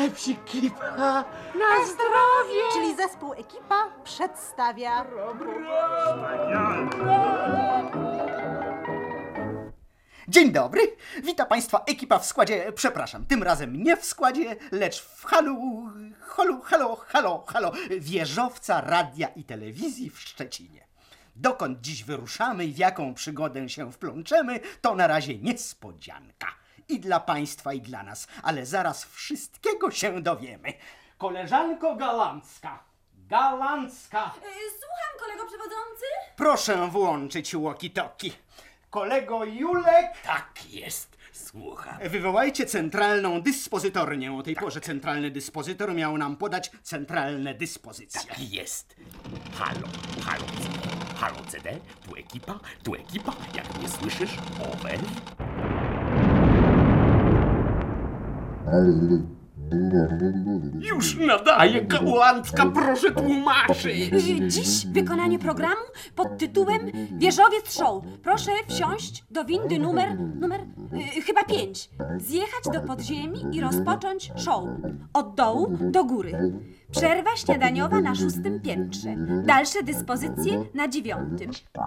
najlepsi Ekipa. Na zdrowie! Czyli zespół Ekipa przedstawia... Dzień dobry, witam Państwa Ekipa w składzie, przepraszam, tym razem nie w składzie, lecz w halo, wieżowca radia i telewizji w Szczecinie. Dokąd dziś wyruszamy i w jaką przygodę się wplączemy, to na razie niespodzianka. I dla Państwa, i dla nas, ale zaraz wszystkiego się dowiemy. Koleżanko Galancka. Słucham, kolego przewodzący. Proszę włączyć walkie-talkie. Kolego Julek. Tak jest, słucham. Wywołajcie centralną dyspozytornię. O tej porze centralny dyspozytor miał nam podać centralne dyspozycje. Tak jest. Halo CD, tu ekipa, jak mnie słyszysz, over. Już nadaje, Gałązka, proszę tłumaczyć. Dziś wykonanie programu pod tytułem Wieżowiec Show. Proszę wsiąść do windy numer chyba 5. Zjechać do podziemi i rozpocząć show. Od dołu do góry. Przerwa śniadaniowa na 6. piętrze. Dalsze dyspozycje na 9.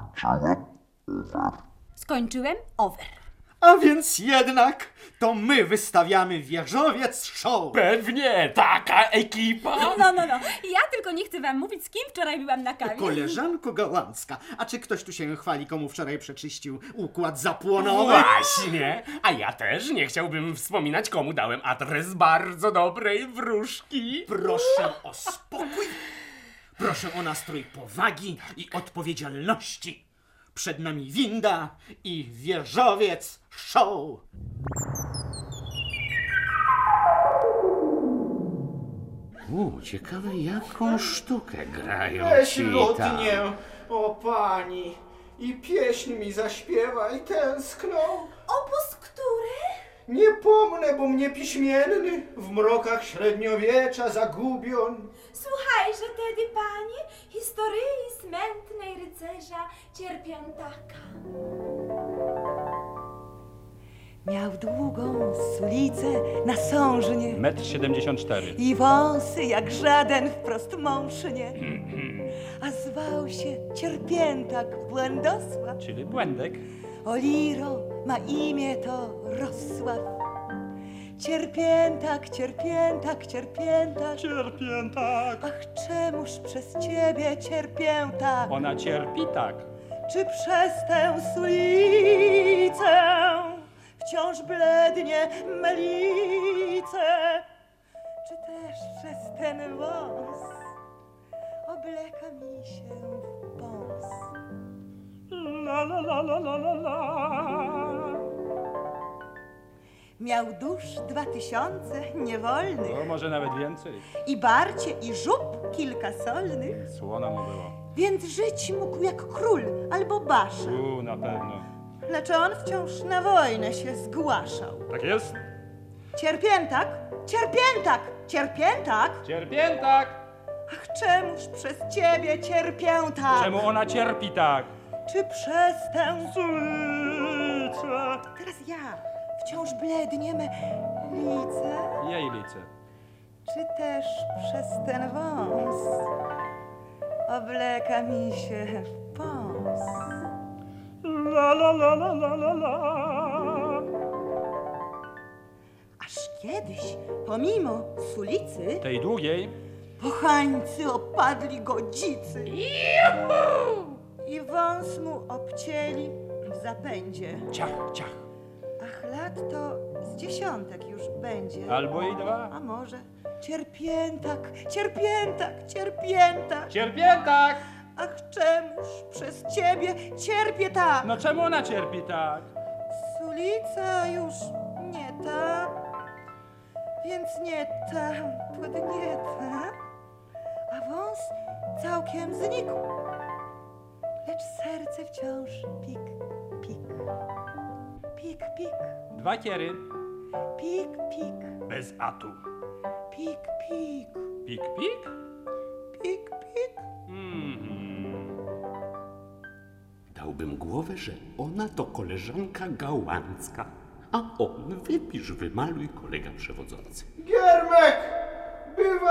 Skończyłem. Over. A więc jednak to my wystawiamy Wieżowiec Show. Pewnie, taka ekipa. No. Ja tylko nie chcę wam mówić, z kim wczoraj byłam na kawie. Koleżanko Gałązka, a czy ktoś tu się chwali, komu wczoraj przeczyścił układ zapłonowy? Właśnie, a ja też nie chciałbym wspominać, komu dałem adres bardzo dobrej wróżki. Proszę o spokój. Proszę o nastrój powagi i odpowiedzialności. Przed nami winda i Wieżowiec Show. Ciekawe, jaką sztukę grają Weź ci tam. lutnię, o pani, i pieśń mi zaśpiewaj tęskną. Opus który? Nie pomnę, bo mnie piśmienny w mrokach średniowiecza zagubion. Słuchajże tedy, panie, historii smętnej rycerza cierpiątaka. Miał długą sulicę na sążnie 1,74 m. i wąsy jak żaden wprost mążnie, a zwał się Cierpiętak Błędosław. Czyli błędek. O Liro, ma imię to Rosław. Cierpiętak, Cierpiętak, Cierpiętak. Cierpiętak. Ach, czemuż przez ciebie cierpię tak? Ona cierpi tak. Czy przez tę sulicę wciąż blednie melice? Czy też przez ten wąs obleka mi się w pąs? Miał dusz 2000 niewolnych No, może nawet więcej. i barcie i żub kilka solnych, Słono mu było. więc żyć mógł jak król albo basza. Na pewno. Lecz on wciąż na wojnę się zgłaszał. Tak jest? Cierpiętak, Cierpiętak, Cierpiętak! Cierpiętak! Ach, czemuż przez ciebie cierpię tak? Czemu ona cierpi tak? Czy przez tę... Sulicę. Teraz ja, wciąż blednie me lice? Jej lice. Czy też przez ten wąs obleka mi się w pąs? Aż kiedyś, pomimo sulicy, Tej długiej. pochańcy opadli godzicy. I wąs mu obcięli w zapędzie. Ciach. Ach, lat to z 10 już będzie. Albo i 2. A może Cierpiętak, Cierpiętak, Cierpiętak. Cierpiętak! Ach, czemuż przez ciebie cierpię tak? No czemu ona cierpi tak? Sulica już nie ta, więc nie ta, podnieta, a wąs całkiem znikł, lecz serce wciąż pik, pik, pik, pik, 2 kiery. pik, pik, Bez atu. pik, pik, Pik. pik, pik. Dałbym głowę, że ona to koleżanka Gałązka, a on wypisz, wymaluj, kolega przewodzący. Giermek,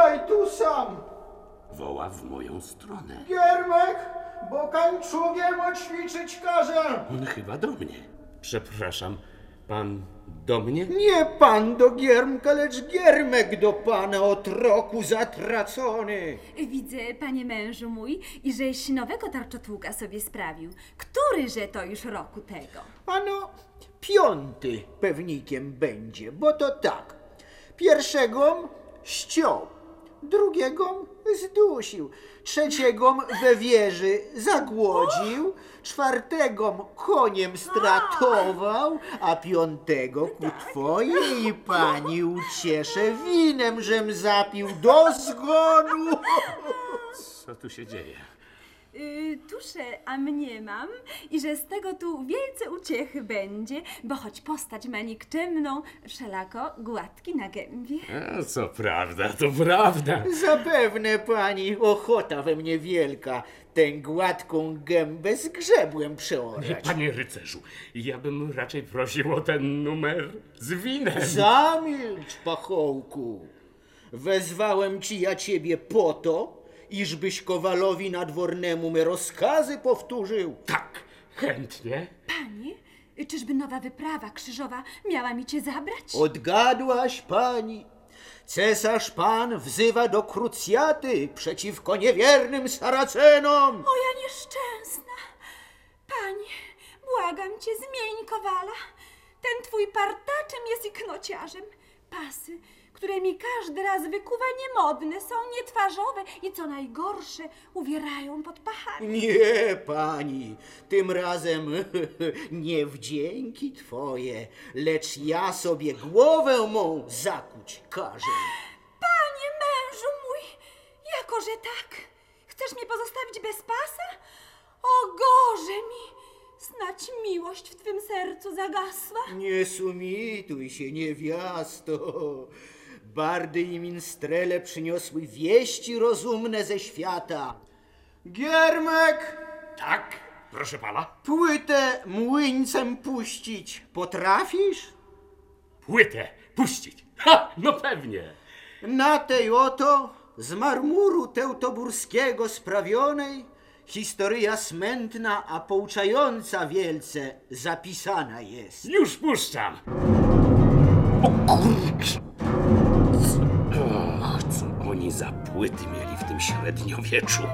Zostaj tu sam. Woła w moją stronę. Giermek, bo kańczugiem oćwiczyć każę. On chyba do mnie. Przepraszam, pan do mnie? Nie pan do Giermka, lecz Giermek do pana od roku zatracony. Widzę, panie mężu mój, i żeś nowego tarczotłuka sobie sprawił. Któryże to już roku tego? Ano, 5 pewnikiem będzie, bo to tak. 1 ściął, 2 zdusił, 3 we wieży zagłodził, 4 koniem stratował, a 5 ku twojej pani ucieszę winem, żem zapił do zgonu. Co tu się dzieje? Tusze, a mniemam, i że z tego tu wielce uciechy będzie, bo choć postać ma nikczemną, wszelako gładki na gębie. Co prawda, to prawda. Zapewne pani ochota we mnie wielka, tę gładką gębę z grzebłem przeorać. Panie rycerzu, ja bym raczej prosił o ten numer z winem. Zamilcz, pachołku. Wezwałem ci ja ciebie po to, iżbyś Kowalowi nadwornemu me rozkazy powtórzył. Tak, chętnie. Panie, czyżby nowa wyprawa krzyżowa miała mi cię zabrać? Odgadłaś, pani. Cesarz pan wzywa do krucjaty przeciwko niewiernym Saracenom. O, ja nieszczęsna! Panie, błagam cię, zmień Kowala. Ten twój partaczem jest i knociarzem. Pasy, które mi każdy raz wykuwa, niemodne, są nietwarzowe i co najgorsze, uwierają pod pachami. Nie, pani, tym razem nie wdzięki twoje, lecz ja sobie głowę mą zakuć każę. Panie mężu mój, jakoże tak? Chcesz mnie pozostawić bez pasa? O gorze mi! Snać miłość w twym sercu zagasła? Nie sumituj się, niewiasto. Bardy i minstrele przyniosły wieści rozumne ze świata. Giermek, Tak, proszę pana. płytę młyńcem puścić potrafisz? Płytę puścić. Ha, no pewnie. Na tej oto z marmuru teutoburskiego sprawionej historyja smętna, a pouczająca wielce zapisana jest. Już puszczam. O kurcz. Co oni za płyty mieli w tym średniowieczu?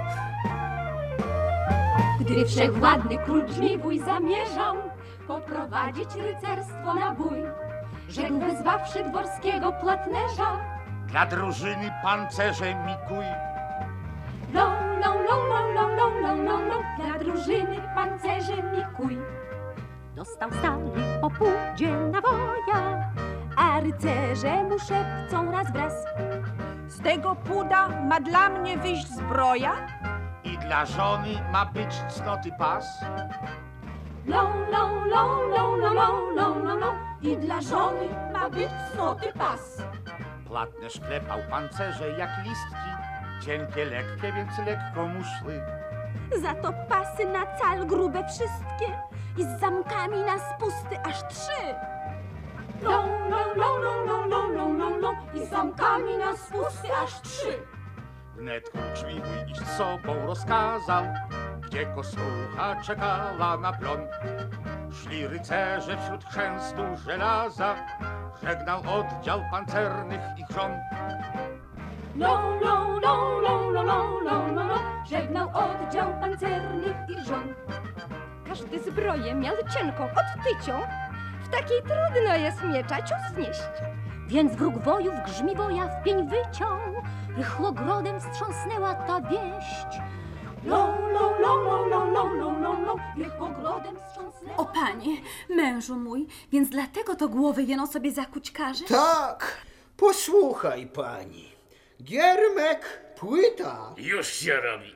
Gdy wszechwładny król Brzmiwój zamierzał poprowadzić rycerstwo na bój, rzekł wezwawszy dworskiego płatnerza: Dla drużyny pancerze mikuj. Lo, lo, lo, lo, lo, lo, lo, lo, lo, dla drużyny pancerze mikuj. Dostał stali po pudzie nawoja, a rycerze mu szepcą raz wraz: Z tego puda ma dla mnie wyjść zbroja? I dla żony ma być cnoty pas. Lo, lo, lo, lo, lo, lo, lo, lo, lo, i dla żony ma być cnoty pas. Płatnerz klepał pancerze jak listki, cienkie, lekkie, więc lekko mu szły. Za to pasy na cal grube wszystkie i z zamkami na spusty aż 3. Lo, lo, lo, lo, lo, lo, lo, lo, lo, i z zamkami na spusty aż 3. Wnet król Brzmiwój iść sobą rozkazał, gdzie kosrucha czekała na plon. Szli rycerze wśród chrzęstu żelaza, żegnał oddział pancernych ich żon. Lo, lo, lo, lo, lo, lo, lo, lo, lo, żegnał oddział pancernych ich żon. Każdy zbroję miał cienką, odtycią, w takiej trudno jest miecza cios znieść. Więc wróg wojów Grzmiwoja w pień wyciął, rychłogrodem wstrząsnęła ta wieść. Lo, lo, lo, lo, lo, lo, lo, lo, lo, rychłogrodem wstrząsnęła. O panie, mężu mój, więc dlatego to głowy jeno sobie zakuć każesz? Tak, posłuchaj pani. Giermek, płyta. Już się robi.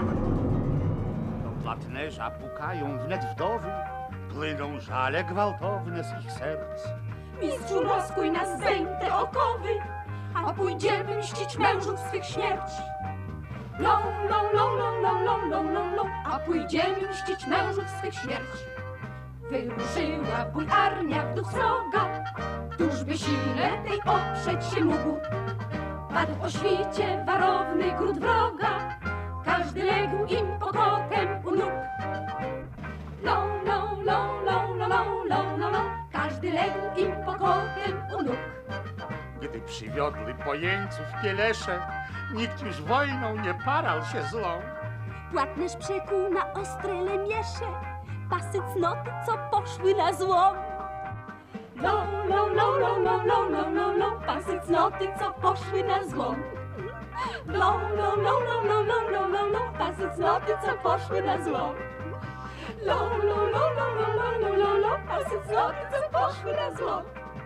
Do płatnerza pukają wnet wdowy, płyną żale gwałtowne z ich serc. Mistrzu, rozkuj nas zajęte okowy, a pójdziemy mścić mężów swych śmierci. Lo, lo, lo, lo, lo, lo, lo, lo, lo, a pójdziemy mścić mężów swych śmierci. Wyruszyła w bój armia w duch sroga, któż by sile tej oprzeć się mógł. Padł o świcie warowny gród wroga, każdy legł im pokotem u nóg. Lo, lo, lo, lo, lo, lo, lo, lo, lo, każdy legł im pokotem u nóg. Gdy przywiodli po jeńców Pielesze, nikt już wojną nie parał się zlą. Płatnerz przekuł na ostre lemiesze pasy cnoty, co poszły na złom. Lo, lo, lo, lo, lo, lo, lo, lo, lo, pasy cnoty, co poszły na złom. Lo, lo, lo, lo, lo, lo, lo, lo, lo, pasy cnoty, co poszły na złom. Lo, lo, lo, lo, lo, lo, lo, lo, lo, pasy cnoty, co poszły na złom.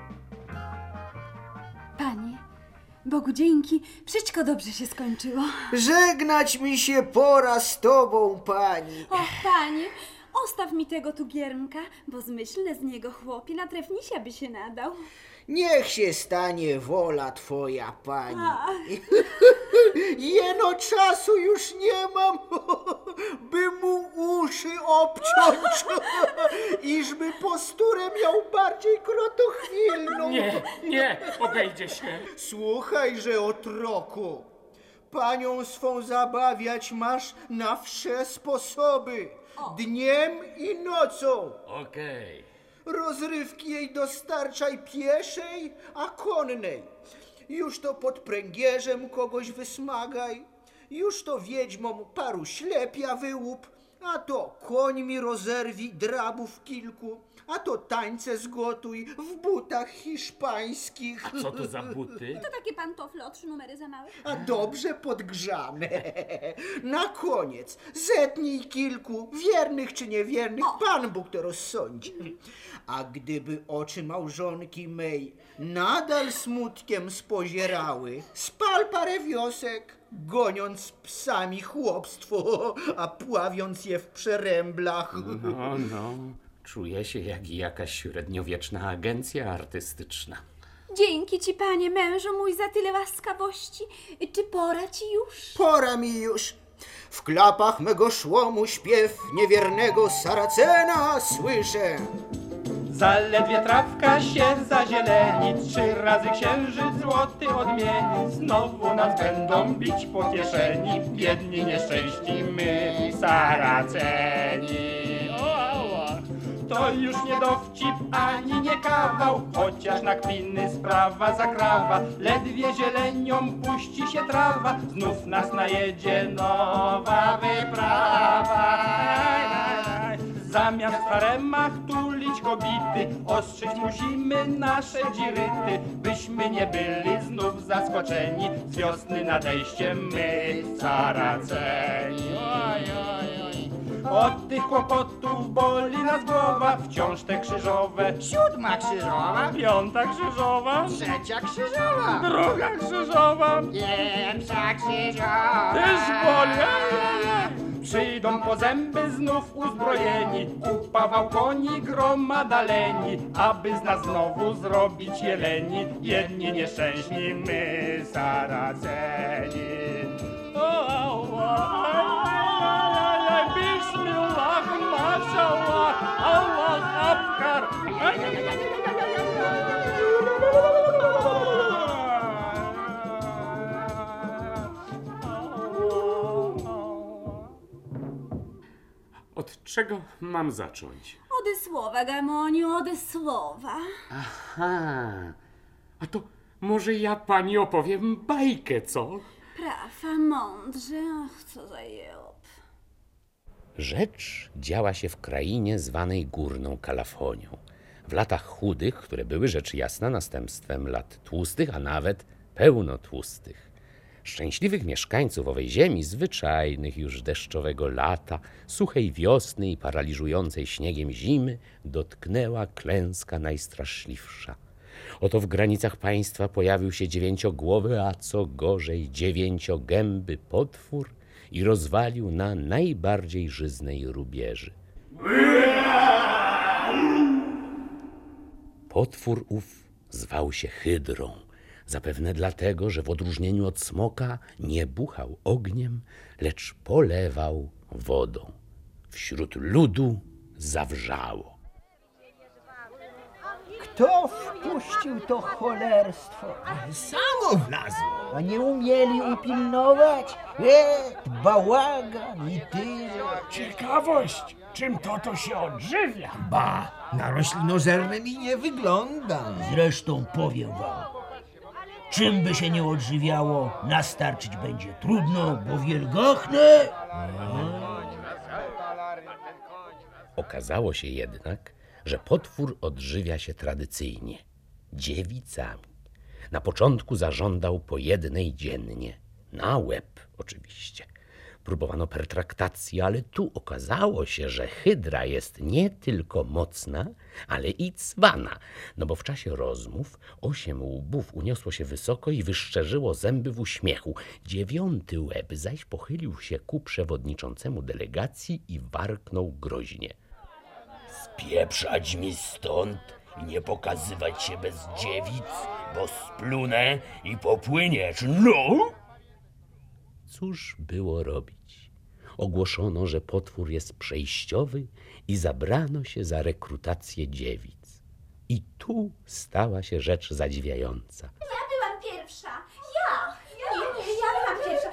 Panie, Bogu dzięki, wszystko dobrze się skończyło. Żegnać mi się pora z tobą, pani. Och, panie, ostaw mi tego tu giermka, bo zmyślne z niego chłopie na trefnisia by się nadał. Niech się stanie wola twoja, pani. Jeno czasu już nie mam, by mu uszy obciąć, iżby posturę miał bardziej krotochwilną. Nie, obejdzie się. Słuchajże, otroku, panią swą zabawiać masz na wsze sposoby, dniem i nocą. Okej. Rozrywki jej dostarczaj pieszej, a konnej. Już to pod pręgierzem kogoś wysmagaj, już to wiedźmom paru ślepia wyłup, a to końmi rozerwij drabów kilku, a to tańce zgotuj w butach hiszpańskich. Co to za buty? To takie pantofle o 3 numery za małe. A dobrze podgrzane. Na koniec zetnij kilku, wiernych czy niewiernych, Pan Bóg to rozsądzi. A gdyby oczy małżonki mej nadal smutkiem spozierały, spal parę wiosek, goniąc psami chłopstwo, a pławiąc je w przeręblach. No, czuję się jak jakaś średniowieczna agencja artystyczna. Dzięki ci, panie mężu mój, za tyle łaskawości. Czy pora ci już? Pora mi już. W klapach mego szłomu śpiew niewiernego Saracena słyszę. Zaledwie trawka się zazieleni, 3 razy księżyc złoty odmieni. Znowu nas będą bić po kieszeni, biedni nieszczęści my, Saraceni. To już nie dowcip, ani nie kawał, chociaż na kpiny sprawa zakrawa. Ledwie zielenią puści się trawa, znów nas najedzie nowa wyprawa. Zamiast w haremach tulić kobity, ostrzyć musimy nasze dziryty, byśmy nie byli znów zaskoczeni z wiosny nadejściem my, Saraceni. Od tych kłopotów boli nas głowa, wciąż te krzyżowe. 7. krzyżowa, 5. krzyżowa, 3. krzyżowa, 2. krzyżowa, 1. krzyżowa. też boli. Przyjdą po zęby znów uzbrojeni, kupa koni gromada leni, aby z nas znowu zrobić jeleni, jedni nieszczęśni my, Saraceni. Bismillah, mashallah, Allah akbar. Od czego mam zacząć? Ode słowa, Gamoniu, ode słowa. Aha, a to może ja pani opowiem bajkę, co? Prawa, mądrze, ach, co za jełop. Rzecz działa się w krainie zwanej Górną Kalafonią. W latach chudych, które były rzecz jasna następstwem lat tłustych, a nawet pełnotłustych. Szczęśliwych mieszkańców owej ziemi, zwyczajnych już deszczowego lata, suchej wiosny i paraliżującej śniegiem zimy, dotknęła klęska najstraszliwsza. Oto w granicach państwa pojawił się 9-głowy, a co gorzej 9-gęby potwór i rozwalił na najbardziej żyznej rubieży. Potwór ów zwał się Hydrą, zapewne dlatego, że w odróżnieniu od smoka nie buchał ogniem, lecz polewał wodą. Wśród ludu zawrzało. Kto wpuścił to cholerstwo? Samo wlazło. A nie umieli upilnować? Bałagan i tyle. Ciekawość, czym to się odżywia? Ba, na roślinożerne mi nie wygląda. Zresztą powiem wam, czym by się nie odżywiało, nastarczyć będzie trudno, bo wielgachne. Okazało się jednak, że potwór odżywia się tradycyjnie dziewicami. Na początku zażądał po jednej dziennie, na łeb oczywiście. Próbowano pertraktacji, ale tu okazało się, że hydra jest nie tylko mocna, ale i cwana, no bo w czasie rozmów 8 łbów uniosło się wysoko i wyszczerzyło zęby w uśmiechu. 9. łeb zaś pochylił się ku przewodniczącemu delegacji i warknął groźnie. Spieprzać mi stąd i nie pokazywać się bez dziewic, bo splunę i popłyniesz, no! Cóż było robić? Ogłoszono, że potwór jest przejściowy i zabrano się za rekrutację dziewic. I tu stała się rzecz zadziwiająca. Ja byłam pierwsza. Ja byłam pierwsza.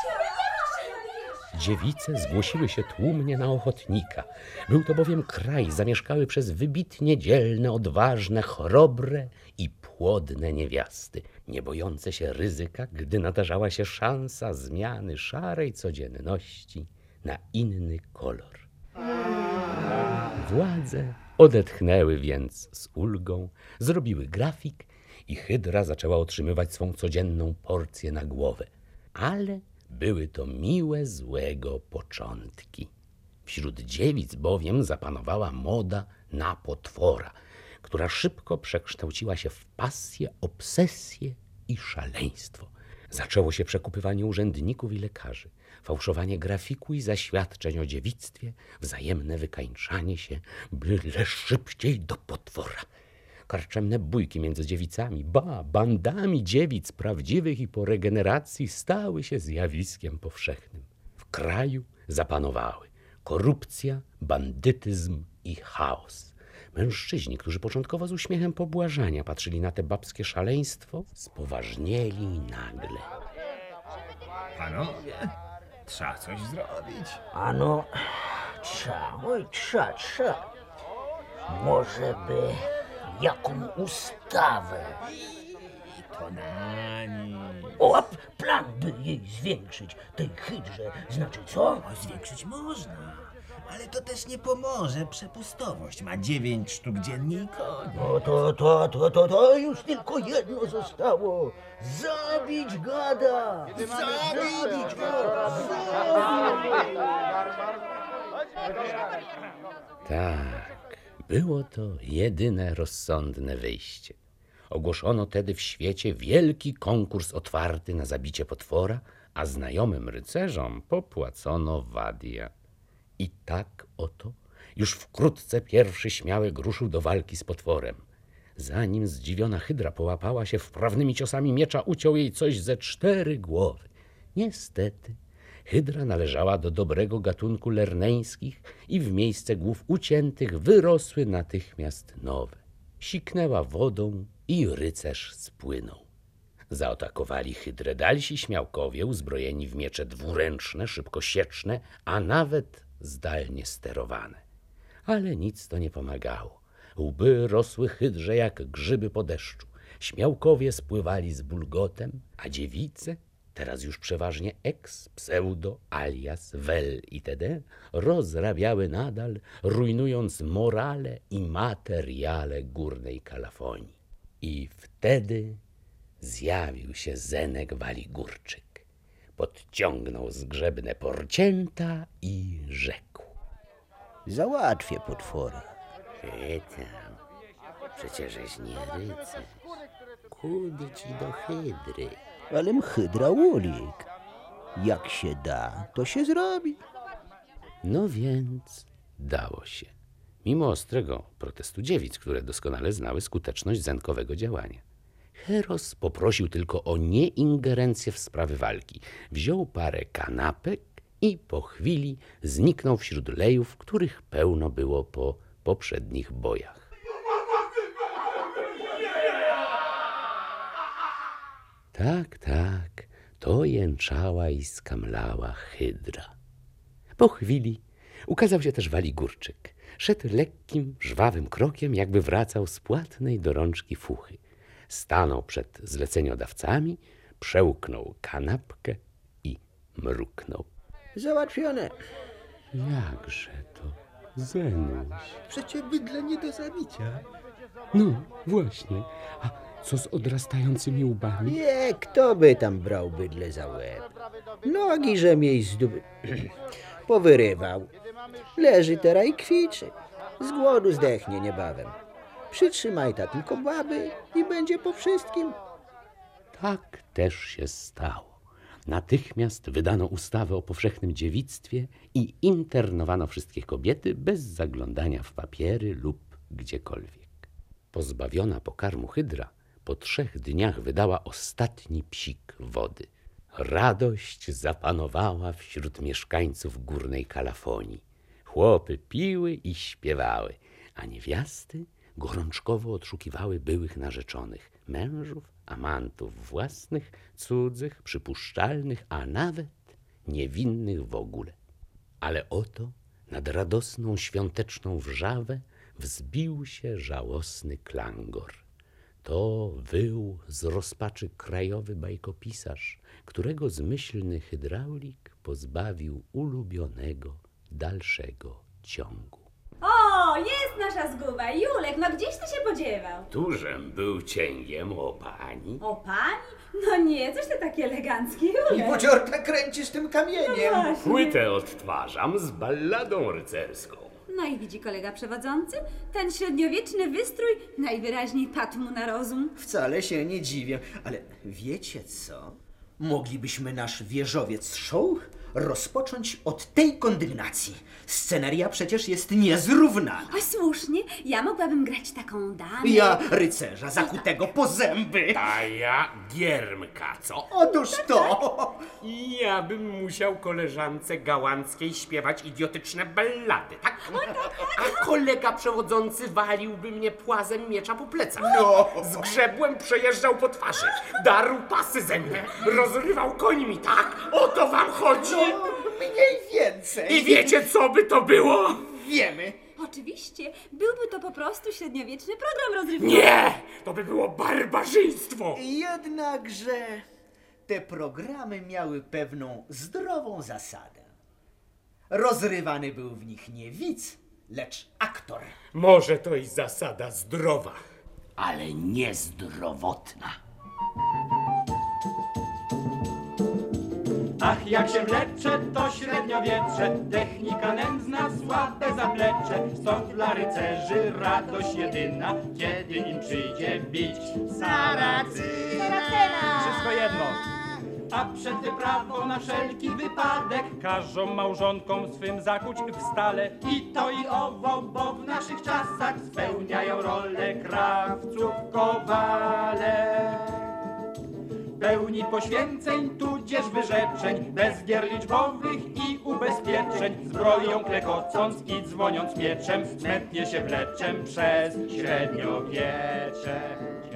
Dziewice zgłosiły się tłumnie na ochotnika. Był to bowiem kraj zamieszkały przez wybitnie dzielne, odważne, chrobre i płodne niewiasty, nie bojące się ryzyka, gdy nadarzała się szansa zmiany szarej codzienności na inny kolor. Władze odetchnęły więc z ulgą, zrobiły grafik i hydra zaczęła otrzymywać swą codzienną porcję na głowę. Ale były to miłe złego początki. Wśród dziewic bowiem zapanowała moda na potwora, która szybko przekształciła się w pasję, obsesję i szaleństwo. Zaczęło się przekupywanie urzędników i lekarzy, fałszowanie grafiku i zaświadczeń o dziewictwie, wzajemne wykańczanie się, byle szybciej do potwora. Karczemne bójki między dziewicami, bandami dziewic prawdziwych i po regeneracji stały się zjawiskiem powszechnym. W kraju zapanowały korupcja, bandytyzm i chaos. Mężczyźni, którzy początkowo z uśmiechem pobłażania patrzyli na te babskie szaleństwo, spoważnieli nagle. Panowie, trzeba coś zrobić. Ano, trzeba. Może by jaką ustawę. To na nic. O, plan by jej zwiększyć, tej hydrze, znaczy co? Zwiększyć można, ale to też nie pomoże. Przepustowość ma 9 sztuk dziennie i koniec. No to już tylko jedno zostało. Zabić gada! Zabić go! Tak, było to jedyne rozsądne wyjście. Ogłoszono tedy w świecie wielki konkurs otwarty na zabicie potwora, a znajomym rycerzom popłacono wadia. I tak oto już wkrótce pierwszy śmiałek ruszył do walki z potworem. Zanim zdziwiona hydra połapała się wprawnymi ciosami miecza, uciął jej coś ze 4 głowy. Niestety, hydra należała do dobrego gatunku lerneńskich i w miejsce głów uciętych wyrosły natychmiast nowe. Siknęła wodą i rycerz spłynął. Zaatakowali hydrę dalsi śmiałkowie uzbrojeni w miecze dwuręczne, szybkosieczne, a nawet zdalnie sterowane. Ale nic to nie pomagało. Łby rosły hydrze jak grzyby po deszczu. Śmiałkowie spływali z bulgotem, a dziewice, teraz już przeważnie ex, pseudo, alias, wel itd., rozrabiały nadal, rujnując morale i materiale górnej Kalafonii. I wtedy zjawił się Zenek Waligórczyk. Podciągnął zgrzebne porcięta i rzekł. Załatwię potwora. Tam, przecieżeś nie rycerz. Kudy ci do hydry. Alem hydra łolik. Jak się da, to się zrobi. No więc dało się. Mimo ostrego protestu dziewic, które doskonale znały skuteczność zenkowego działania. Heros poprosił tylko o nieingerencję w sprawy walki. Wziął parę kanapek i po chwili zniknął wśród lejów, których pełno było po poprzednich bojach. Tak, tak, to jęczała i skamlała hydra. Po chwili ukazał się też Waligórczyk. Szedł lekkim, żwawym krokiem, jakby wracał z płatnej do rączki fuchy. Stanął przed zleceniodawcami, przełknął kanapkę i mruknął. Załatwione. Jakże to, Zenuś? Przecie bydle nie do zabicia. No, właśnie. A co z odrastającymi łbami? Nie, kto by tam brał bydle za łeb? Nogi, że jej powyrywał. Leży teraz i kwiczy. Z głodu zdechnie niebawem. Przytrzymaj ta tylko baby i będzie po wszystkim. Tak też się stało. Natychmiast wydano ustawę o powszechnym dziewictwie i internowano wszystkie kobiety bez zaglądania w papiery lub gdziekolwiek. Pozbawiona pokarmu hydra po 3 dniach wydała ostatni psik wody. Radość zapanowała wśród mieszkańców Górnej Kalafonii. Chłopy piły i śpiewały, a niewiasty gorączkowo odszukiwały byłych narzeczonych, mężów, amantów własnych, cudzych, przypuszczalnych, a nawet niewinnych w ogóle. Ale oto nad radosną świąteczną wrzawę wzbił się żałosny klangor. To wył z rozpaczy krajowy bajkopisarz, którego zmyślny hydraulik pozbawił ulubionego dalszego ciągu. O, jest nasza zguba. Julek, no gdzieś ty się podziewał? Tużem był cięgiem o pani. O pani? No nie, coś ty taki elegancki, Julek. I buciorka kręcisz tym kamieniem. No właśnie. Płytę odtwarzam z balladą rycerską. No i widzi kolega przewodzący, ten średniowieczny wystrój najwyraźniej padł mu na rozum. Wcale się nie dziwię, ale wiecie co? Moglibyśmy nasz wieżowiec show rozpocząć od tej kondygnacji. Sceneria przecież jest niezrównana. Oj, słusznie, ja mogłabym grać taką damę. Ja rycerza zakutego po zęby. A ja giermka, co? Otóż to. I ja bym musiał koleżance Gałązkiej śpiewać idiotyczne ballady, tak? A kolega przewodzący waliłby mnie płazem miecza po plecach. No. Z grzebłem przejeżdżał po twarzy, darł pasy ze mnie, rozrywał końmi, tak? O to wam chodzi? Mniej więcej. I wiecie, co by to było? Wiemy. Oczywiście, byłby to po prostu średniowieczny program rozrywkowy. Nie! To by było barbarzyństwo! Jednakże te programy miały pewną zdrową zasadę. Rozrywany był w nich nie widz, lecz aktor. Może to i zasada zdrowa, ale niezdrowotna. Ach, jak się wlecze, to średniowiecze, technika nędzna, słabe zaplecze. Stąd dla rycerzy radość jedyna, kiedy im przyjdzie bić Saracyna. Wszystko jedno. A przed wyprawą na wszelki wypadek każą małżonkom swym zakuć w stale. I to i owo, bo w naszych czasach spełniają rolę krawców kowale. Pełni poświęceń, tudzież wyrzeczeń, bez gier liczbowych i ubezpieczeń. Zbroją klekocąc i dzwoniąc mieczem, smętnie się wleczem przez średniowiecze.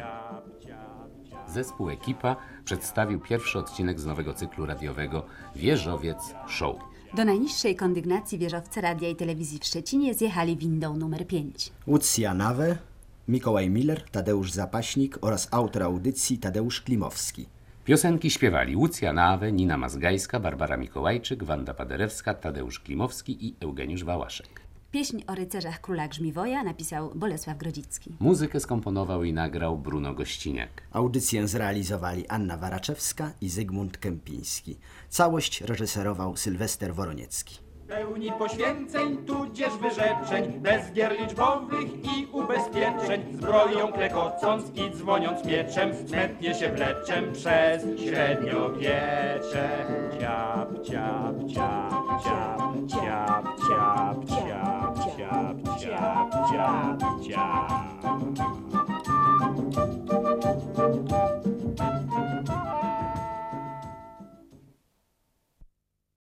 Zespół Ekipa przedstawił pierwszy odcinek z nowego cyklu radiowego Wieżowiec Show. Do najniższej kondygnacji wieżowcy radia i telewizji w Szczecinie zjechali windą numer 5. Łucja Nawe, Mikołaj Miller, Tadeusz Zapaśnik oraz autor audycji Tadeusz Klimowski. Piosenki śpiewali Łucja Nawe, Nina Mazgajska, Barbara Mikołajczyk, Wanda Paderewska, Tadeusz Klimowski i Eugeniusz Wałaszek. Pieśń o rycerzach króla Grzmiwoja napisał Bolesław Grodzicki. Muzykę skomponował i nagrał Bruno Gościniak. Audycję zrealizowali Anna Waraczewska i Zygmunt Kępiński. Całość reżyserował Sylwester Woroniecki. Pełni poświęceń, tudzież wyrzeczeń, bez gier liczbowych i ubezpieczeń. Zbroją klekocąc i dzwoniąc mieczem, smętnie się wleczem przez średniowiecze. Ciap, ciap, ciap, ciap, ciap, ciap, ciap, ciap, ciap, ciap, ciap.